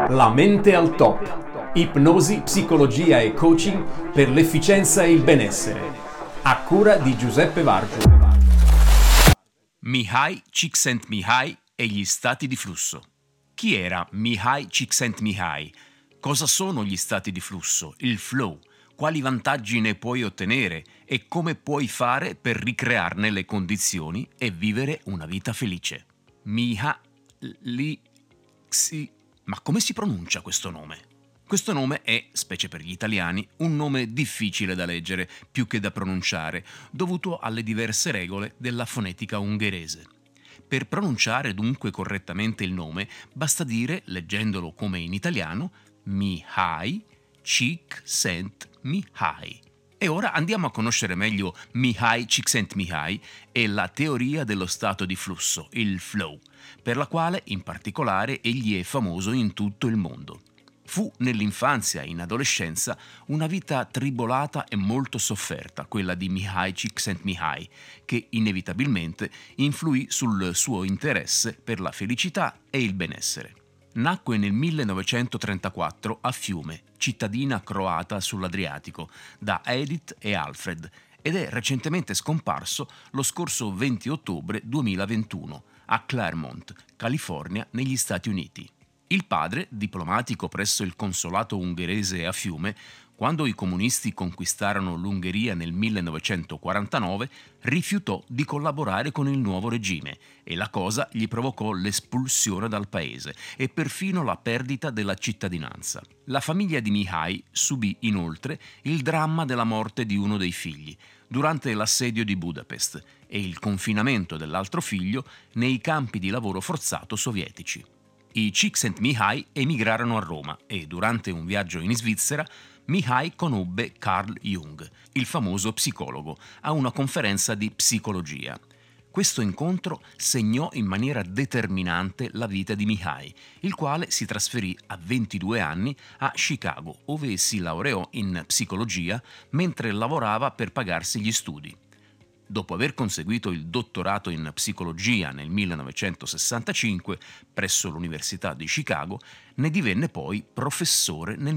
La mente al top. Ipnosi, psicologia e coaching per l'efficienza e il benessere. A cura di Giuseppe Vargio. Mihai Csikszentmihalyi e gli stati di flusso. Chi era Mihai Csikszentmihalyi? Cosa sono gli stati di flusso, il flow? Quali vantaggi ne puoi ottenere e come puoi fare per ricrearne le condizioni e vivere una vita felice? Ma come si pronuncia questo nome? Questo nome è, specie per gli italiani, un nome difficile da leggere più che da pronunciare, dovuto alle diverse regole della fonetica ungherese. Per pronunciare dunque correttamente il nome, basta dire, leggendolo come in italiano, Mihai Csikszentmihalyi. E ora andiamo a conoscere meglio Mihai Csikszentmihalyi e la teoria dello stato di flusso, il flow, per la quale in particolare egli è famoso in tutto il mondo. Fu nell'infanzia e in adolescenza una vita tribolata e molto sofferta, quella di Mihai Csikszentmihalyi, che inevitabilmente influì sul suo interesse per la felicità e il benessere. Nacque nel 1934 a Fiume, cittadina croata sull'Adriatico, da Edith e Alfred, ed è recentemente scomparso lo scorso 20 ottobre 2021 a Claremont, California, negli Stati Uniti. Il padre, diplomatico presso il consolato ungherese a Fiume, quando i comunisti conquistarono l'Ungheria nel 1949, rifiutò di collaborare con il nuovo regime e la cosa gli provocò l'espulsione dal paese e perfino la perdita della cittadinanza. La famiglia di Mihai subì inoltre il dramma della morte di uno dei figli durante l'assedio di Budapest e il confinamento dell'altro figlio nei campi di lavoro forzato sovietici. I Csikszentmihalyi emigrarono a Roma e durante un viaggio in Svizzera Mihai conobbe Carl Jung, il famoso psicologo, a una conferenza di psicologia. Questo incontro segnò in maniera determinante la vita di Mihai, il quale si trasferì a 22 anni a Chicago, ove si laureò in psicologia mentre lavorava per pagarsi gli studi. Dopo aver conseguito il dottorato in psicologia nel 1965 presso l'Università di Chicago, ne divenne poi professore nel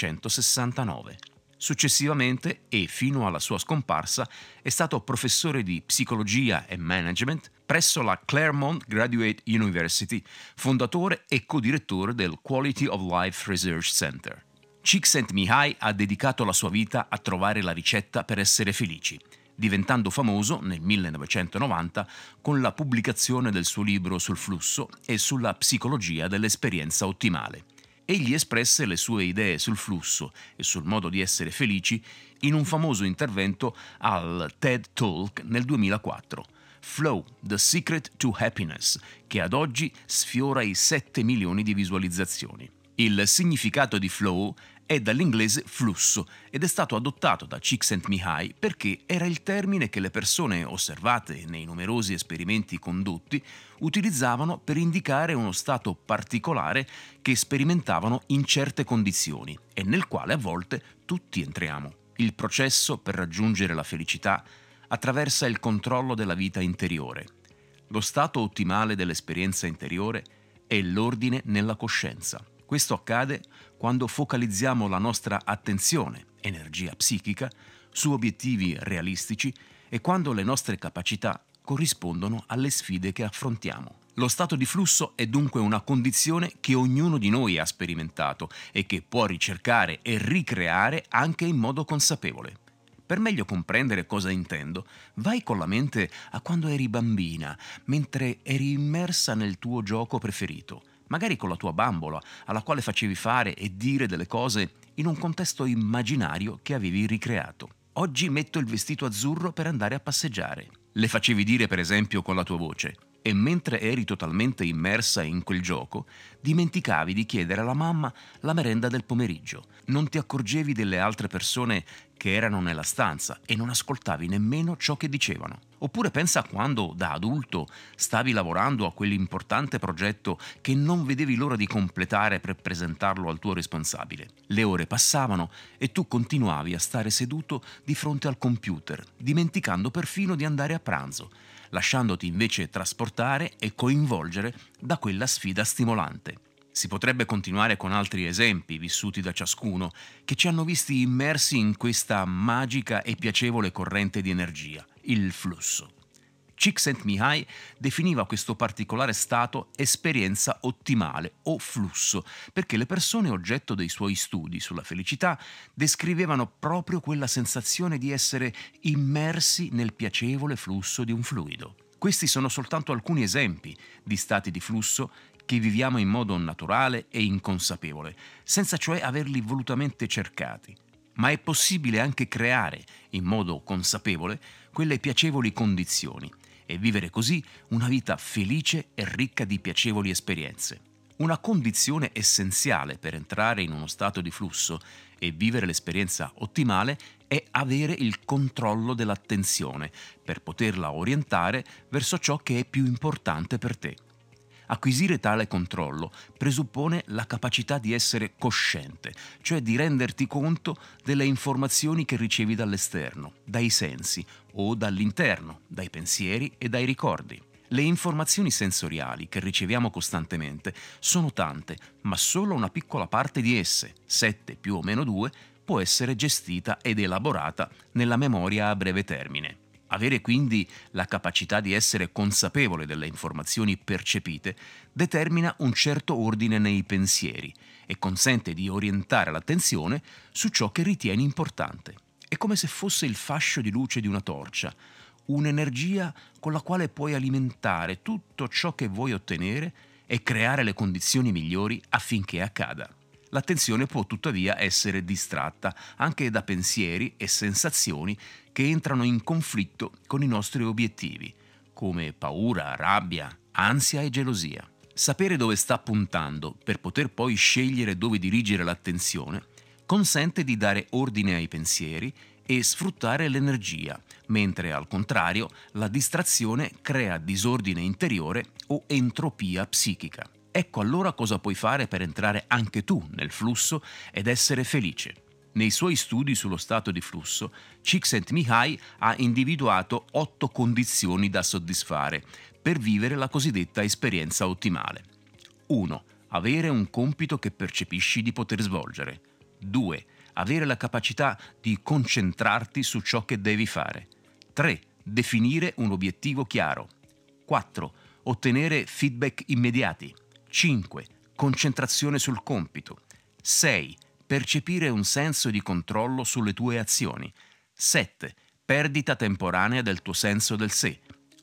1969. Successivamente, e fino alla sua scomparsa, è stato professore di psicologia e management presso la Claremont Graduate University, fondatore e codirettore del Quality of Life Research Center. Csikszentmihalyi ha dedicato la sua vita a trovare la ricetta per essere felici, diventando famoso nel 1990 con la pubblicazione del suo libro sul flusso e sulla psicologia dell'esperienza ottimale. Egli espresse le sue idee sul flusso e sul modo di essere felici in un famoso intervento al TED Talk nel 2004, Flow, The Secret to Happiness, che ad oggi sfiora i 7 milioni di visualizzazioni. Il significato di flow è dall'inglese flusso ed è stato adottato da Csikszentmihalyi perché era il termine che le persone osservate nei numerosi esperimenti condotti utilizzavano per indicare uno stato particolare che sperimentavano in certe condizioni e nel quale a volte tutti entriamo. Il processo per raggiungere la felicità attraversa il controllo della vita interiore. Lo stato ottimale dell'esperienza interiore è l'ordine nella coscienza. Questo accade quando focalizziamo la nostra attenzione, energia psichica, su obiettivi realistici e quando le nostre capacità corrispondono alle sfide che affrontiamo. Lo stato di flusso è dunque una condizione che ognuno di noi ha sperimentato e che può ricercare e ricreare anche in modo consapevole. Per meglio comprendere cosa intendo, vai con la mente a quando eri bambina, mentre eri immersa nel tuo gioco preferito, magari con la tua bambola, alla quale facevi fare e dire delle cose in un contesto immaginario che avevi ricreato. Oggi metto il vestito azzurro per andare a passeggiare. Le facevi dire per esempio con la tua voce. E mentre eri totalmente immersa in quel gioco, dimenticavi di chiedere alla mamma la merenda del pomeriggio. Non ti accorgevi delle altre persone che erano nella stanza e non ascoltavi nemmeno ciò che dicevano. Oppure pensa a quando, da adulto, stavi lavorando a quell'importante progetto che non vedevi l'ora di completare per presentarlo al tuo responsabile. Le ore passavano e tu continuavi a stare seduto di fronte al computer, dimenticando perfino di andare a pranzo, lasciandoti invece trasportare e coinvolgere da quella sfida stimolante. Si potrebbe continuare con altri esempi vissuti da ciascuno che ci hanno visti immersi in questa magica e piacevole corrente di energia, il flusso. Csikszentmihalyi definiva questo particolare stato esperienza ottimale o flusso, perché le persone oggetto dei suoi studi sulla felicità descrivevano proprio quella sensazione di essere immersi nel piacevole flusso di un fluido. Questi sono soltanto alcuni esempi di stati di flusso che viviamo in modo naturale e inconsapevole, senza cioè averli volutamente cercati. Ma è possibile anche creare, in modo consapevole, quelle piacevoli condizioni e vivere così una vita felice e ricca di piacevoli esperienze. Una condizione essenziale per entrare in uno stato di flusso e vivere l'esperienza ottimale è avere il controllo dell'attenzione per poterla orientare verso ciò che è più importante per te. Acquisire tale controllo presuppone la capacità di essere cosciente, cioè di renderti conto delle informazioni che ricevi dall'esterno, dai sensi o dall'interno, dai pensieri e dai ricordi. Le informazioni sensoriali che riceviamo costantemente sono tante, ma solo una piccola parte di esse, 7 più o meno 2, può essere gestita ed elaborata nella memoria a breve termine. Avere quindi la capacità di essere consapevole delle informazioni percepite determina un certo ordine nei pensieri e consente di orientare l'attenzione su ciò che ritieni importante. È come se fosse il fascio di luce di una torcia, un'energia con la quale puoi alimentare tutto ciò che vuoi ottenere e creare le condizioni migliori affinché accada. L'attenzione può tuttavia essere distratta anche da pensieri e sensazioni che entrano in conflitto con i nostri obiettivi, come paura, rabbia, ansia e gelosia. Sapere dove sta puntando per poter poi scegliere dove dirigere l'attenzione consente di dare ordine ai pensieri e sfruttare l'energia, mentre al contrario la distrazione crea disordine interiore o entropia psichica. Ecco allora cosa puoi fare per entrare anche tu nel flusso ed essere felice. Nei suoi studi sullo stato di flusso, Csikszentmihalyi ha individuato 8 condizioni da soddisfare per vivere la cosiddetta esperienza ottimale. 1. Avere un compito che percepisci di poter svolgere. 2. Avere la capacità di concentrarti su ciò che devi fare. 3. Definire un obiettivo chiaro. 4. Ottenere feedback immediati. 5. Concentrazione sul compito. 6. Percepire un senso di controllo sulle tue azioni. 7. Perdita temporanea del tuo senso del sé.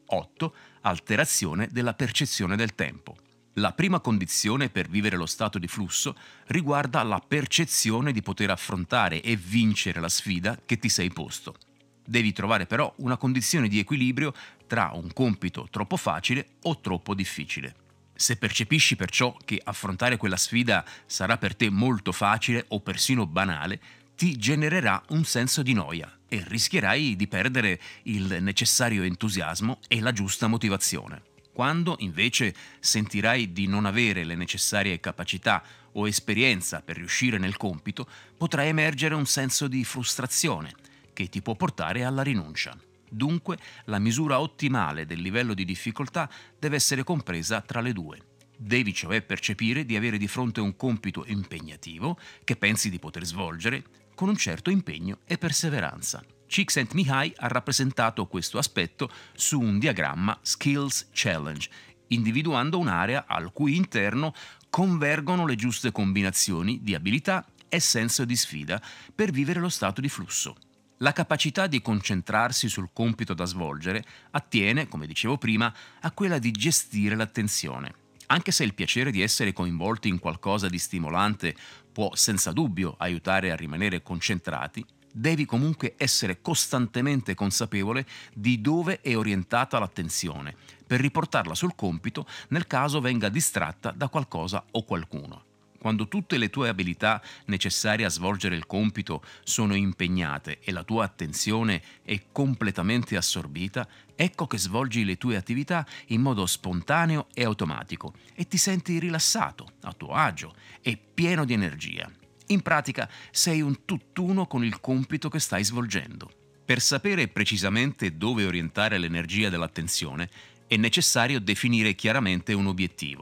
8. Alterazione della percezione del tempo. La prima condizione per vivere lo stato di flusso riguarda la percezione di poter affrontare e vincere la sfida che ti sei posto. Devi trovare però una condizione di equilibrio tra un compito troppo facile o troppo difficile. Se percepisci perciò che affrontare quella sfida sarà per te molto facile o persino banale, ti genererà un senso di noia e rischierai di perdere il necessario entusiasmo e la giusta motivazione. Quando invece sentirai di non avere le necessarie capacità o esperienza per riuscire nel compito, potrà emergere un senso di frustrazione che ti può portare alla rinuncia. Dunque, la misura ottimale del livello di difficoltà deve essere compresa tra le due. Devi cioè percepire di avere di fronte un compito impegnativo che pensi di poter svolgere con un certo impegno e perseveranza. Csikszentmihalyi ha rappresentato questo aspetto su un diagramma Skills Challenge, individuando un'area al cui interno convergono le giuste combinazioni di abilità e senso di sfida per vivere lo stato di flusso. La capacità di concentrarsi sul compito da svolgere attiene, come dicevo prima, a quella di gestire l'attenzione. Anche se il piacere di essere coinvolti in qualcosa di stimolante può senza dubbio aiutare a rimanere concentrati, devi comunque essere costantemente consapevole di dove è orientata l'attenzione per riportarla sul compito nel caso venga distratta da qualcosa o qualcuno. Quando tutte le tue abilità necessarie a svolgere il compito sono impegnate e la tua attenzione è completamente assorbita, ecco che svolgi le tue attività in modo spontaneo e automatico e ti senti rilassato, a tuo agio e pieno di energia. In pratica sei un tutt'uno con il compito che stai svolgendo. Per sapere precisamente dove orientare l'energia dell'attenzione è necessario definire chiaramente un obiettivo.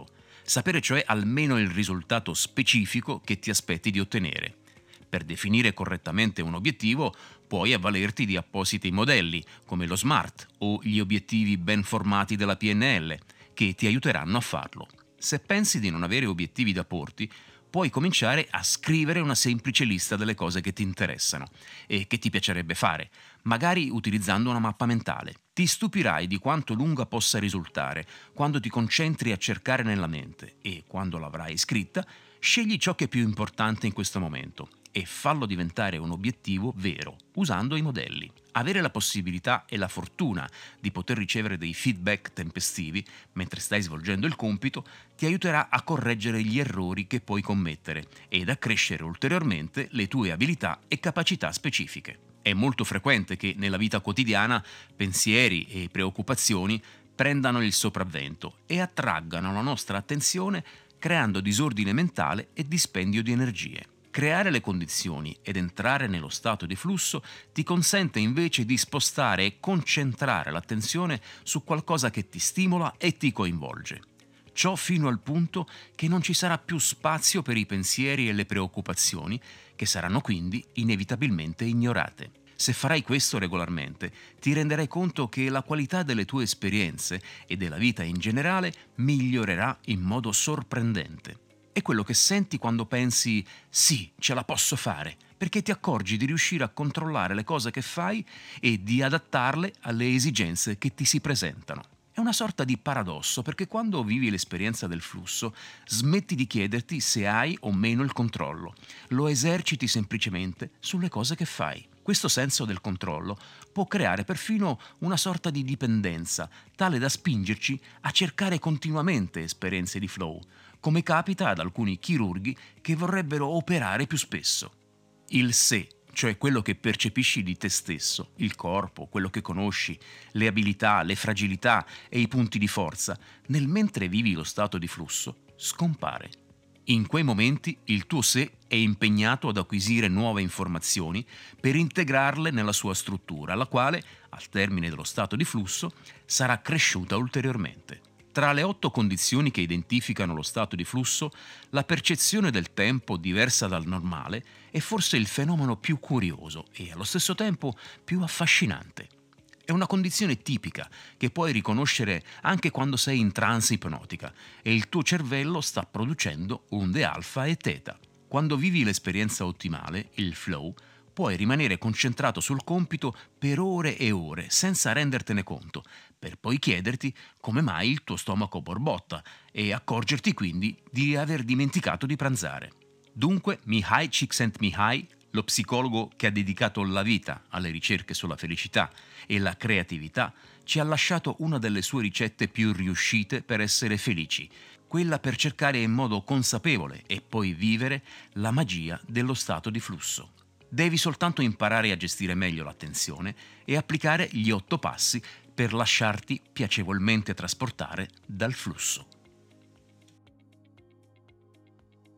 Sapere cioè almeno il risultato specifico che ti aspetti di ottenere. Per definire correttamente un obiettivo puoi avvalerti di appositi modelli, come lo SMART o gli obiettivi ben formati della PNL, che ti aiuteranno a farlo. Se pensi di non avere obiettivi da porti, puoi cominciare a scrivere una semplice lista delle cose che ti interessano e che ti piacerebbe fare, magari utilizzando una mappa mentale. Ti stupirai di quanto lunga possa risultare quando ti concentri a cercare nella mente e, quando l'avrai scritta, scegli ciò che è più importante in questo momento e fallo diventare un obiettivo vero, usando i modelli. Avere la possibilità e la fortuna di poter ricevere dei feedback tempestivi mentre stai svolgendo il compito ti aiuterà a correggere gli errori che puoi commettere ed a crescere ulteriormente le tue abilità e capacità specifiche. È molto frequente che nella vita quotidiana pensieri e preoccupazioni prendano il sopravvento e attraggano la nostra attenzione creando disordine mentale e dispendio di energie. Creare le condizioni ed entrare nello stato di flusso ti consente invece di spostare e concentrare l'attenzione su qualcosa che ti stimola e ti coinvolge. Ciò fino al punto che non ci sarà più spazio per i pensieri e le preoccupazioni, che saranno quindi inevitabilmente ignorate. Se farai questo regolarmente, ti renderai conto che la qualità delle tue esperienze e della vita in generale migliorerà in modo sorprendente. È quello che senti quando pensi «sì, ce la posso fare», perché ti accorgi di riuscire a controllare le cose che fai e di adattarle alle esigenze che ti si presentano. È una sorta di paradosso, perché quando vivi l'esperienza del flusso smetti di chiederti se hai o meno il controllo, lo eserciti semplicemente sulle cose che fai. Questo senso del controllo può creare perfino una sorta di dipendenza, tale da spingerci a cercare continuamente esperienze di flow, come capita ad alcuni chirurghi che vorrebbero operare più spesso. Il sé, cioè quello che percepisci di te stesso, il corpo, quello che conosci, le abilità, le fragilità e i punti di forza, nel mentre vivi lo stato di flusso, scompare. In quei momenti il tuo sé è impegnato ad acquisire nuove informazioni per integrarle nella sua struttura, la quale, al termine dello stato di flusso, sarà cresciuta ulteriormente. Tra le 8 condizioni che identificano lo stato di flusso, la percezione del tempo diversa dal normale è forse il fenomeno più curioso e allo stesso tempo più affascinante. È una condizione tipica che puoi riconoscere anche quando sei in trance ipnotica e il tuo cervello sta producendo onde alfa e teta. Quando vivi l'esperienza ottimale, il flow, puoi rimanere concentrato sul compito per ore e ore senza rendertene conto, per poi chiederti come mai il tuo stomaco borbotta e accorgerti quindi di aver dimenticato di pranzare. Dunque, Mihaly Csikszentmihalyi, lo psicologo che ha dedicato la vita alle ricerche sulla felicità e la creatività, ci ha lasciato una delle sue ricette più riuscite per essere felici, quella per cercare in modo consapevole e poi vivere la magia dello stato di flusso. Devi soltanto imparare a gestire meglio l'attenzione e applicare gli 8 passi per lasciarti piacevolmente trasportare dal flusso.